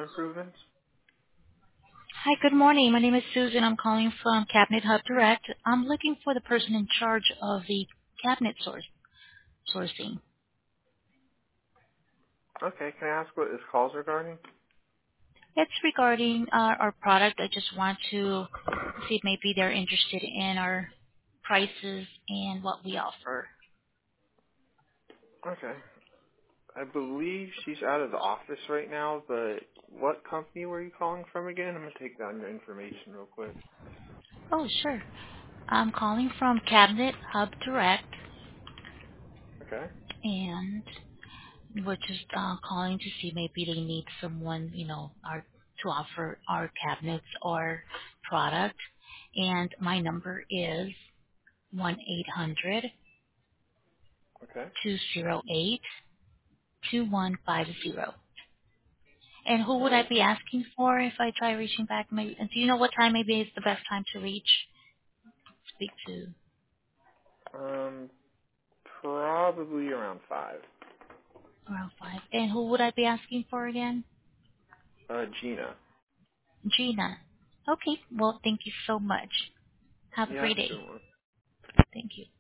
Improvements. Hi, good morning. My name is Susan. I'm calling from Cabinet Hub Direct. I'm looking for the person in charge of the cabinet sourcing. Okay, can I ask what this call's regarding? It's regarding our product. I just want to see if maybe they're interested in our prices and what we offer. Okay. I believe she's out of the office right now, but what company were you calling from again? I'm going to take down your information real quick. Oh, sure. I'm calling from Cabinet Hub Direct, Okay. and we're just calling to see maybe they need someone, to offer our cabinets or product. And my number is 1-800 Okay. 208 2150. And who All would I right. be asking for if I try reaching back? Maybe, do you know what time maybe is the best time to speak to? Um, probably around 5. Around 5. And who would I be asking for again? Gina. Gina. Okay. Well, thank you so much. Have a Yeah, great day. sure. Thank you.